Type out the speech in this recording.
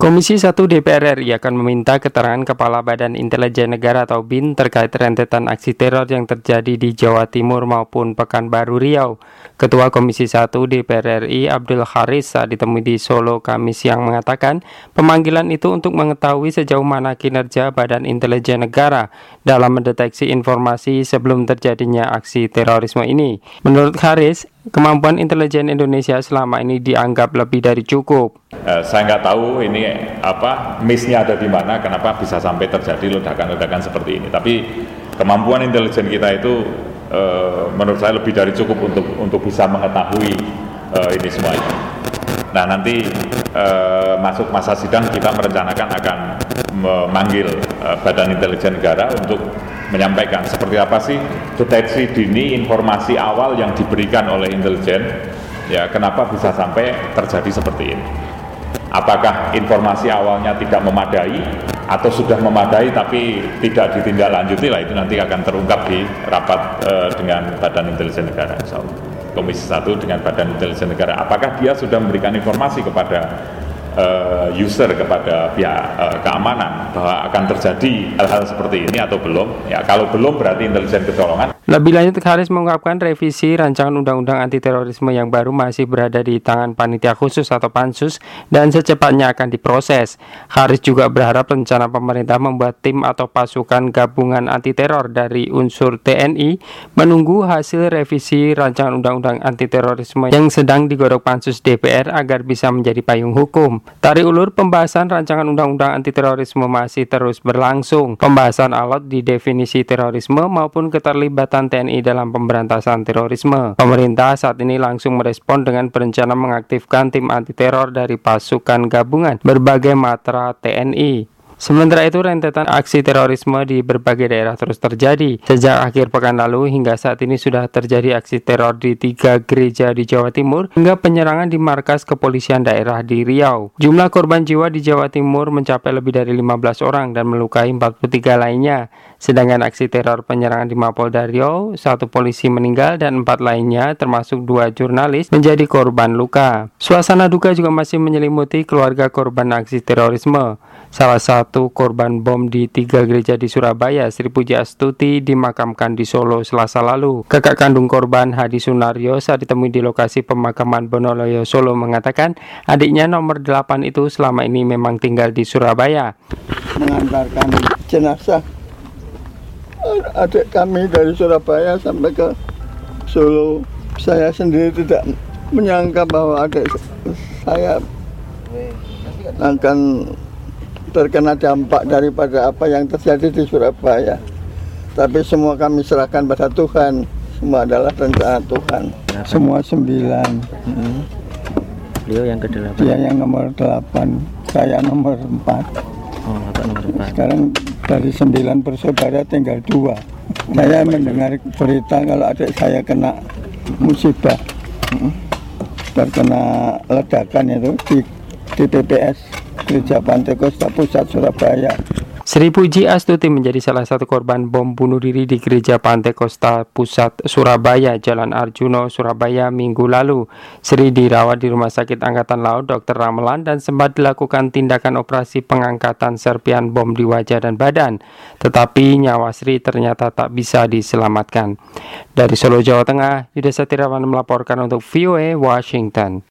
Komisi 1 DPR RI akan meminta keterangan Kepala Badan Intelijen Negara atau BIN terkait rentetan aksi teror yang terjadi di Jawa Timur maupun Pekanbaru Riau. Ketua Komisi 1 DPR RI Abdul Haris saat ditemui di Solo Kamis siang mengatakan pemanggilan itu untuk mengetahui sejauh mana kinerja Badan Intelijen Negara dalam mendeteksi informasi sebelum terjadinya aksi terorisme ini. Menurut Haris, kemampuan intelijen Indonesia selama ini dianggap lebih dari cukup. Saya nggak tahu ini miss-nya ada di mana, kenapa bisa sampai terjadi ledakan-ledakan seperti ini. Tapi kemampuan intelijen kita itu menurut saya lebih dari cukup untuk bisa mengetahui ini semuanya. Nah, nanti masuk masa sidang kita merencanakan akan memanggil Badan Intelijen Negara untuk menyampaikan seperti apa sih deteksi dini informasi awal yang diberikan oleh intelijen, ya kenapa bisa sampai terjadi seperti ini. Apakah informasi awalnya tidak memadai atau sudah memadai tapi tidak ditindaklanjuti, lah itu nanti akan terungkap di rapat dengan Badan Intelijen Negara, insyaallah. Komisi 1 dengan Badan Intelijen Negara, apakah dia sudah memberikan informasi kepada user, kepada pihak keamanan bahwa akan terjadi hal-hal seperti ini atau belum. Ya, kalau belum berarti intelijen kecolongan. Lebih lanjut, Haris mengungkapkan revisi rancangan undang-undang anti terorisme yang baru masih berada di tangan panitia khusus atau pansus dan secepatnya akan diproses. Haris juga berharap rencana pemerintah membuat tim atau pasukan gabungan anti teror dari unsur TNI menunggu hasil revisi rancangan undang-undang anti terorisme yang sedang digodok pansus DPR agar bisa menjadi payung hukum. Tarik ulur pembahasan rancangan undang-undang anti terorisme masih terus berlangsung. Pembahasan alot di definisi terorisme maupun keterlibatan TNI dalam pemberantasan terorisme. Pemerintah saat ini langsung merespon dengan berencana mengaktifkan tim anti teror dari pasukan gabungan berbagai matra TNI. Sementara itu, rentetan aksi terorisme di berbagai daerah terus terjadi. Sejak akhir pekan lalu hingga saat ini sudah terjadi aksi teror di 3 gereja di Jawa Timur hingga penyerangan di markas kepolisian daerah di Riau. Jumlah korban jiwa di Jawa Timur mencapai lebih dari 15 orang dan melukai 43 lainnya. Sedangkan aksi teror penyerangan di Mapolda Riau, 1 polisi meninggal dan 4 lainnya termasuk 2 jurnalis menjadi korban luka. Suasana duka juga masih menyelimuti keluarga korban aksi terorisme. Salah satu korban bom di 3 gereja di Surabaya, Sri Puji Astuti, dimakamkan di Solo Selasa lalu. Kakak kandung korban, Hadi Sunaryo, saat ditemui di lokasi pemakaman Bonoloyo Solo mengatakan adiknya nomor 8 itu selama ini memang tinggal di Surabaya. Mengantarkan jenazah adik kami dari Surabaya sampai ke Solo. Saya sendiri tidak menyangka bahwa adik saya akan terkena dampak daripada apa yang terjadi di Surabaya. Tapi semua kami serahkan pada Tuhan. Semua adalah rencana Tuhan. Semua 9. Beliau yang ke-8. Dia yang nomor 8, saya nomor 4. Oh, Bapak nomor 4. Sekarang dari 9 bersaudara tinggal 2. Saya mendengar berita kalau adik saya kena musibah, terkena ledakan itu di TPS Gereja Pantai Kosta Pusat Surabaya. Sri Puji Astuti menjadi salah satu korban bom bunuh diri di Gereja Pantai Kosta Pusat Surabaya, Jalan Arjuno, Surabaya minggu lalu. Sri dirawat di Rumah Sakit Angkatan Laut Dr. Ramelan dan sempat dilakukan tindakan operasi pengangkatan serpian bom di wajah dan badan. Tetapi nyawa Sri ternyata tak bisa diselamatkan. Dari Solo, Jawa Tengah, Yudha Satirawan melaporkan untuk VOA Washington.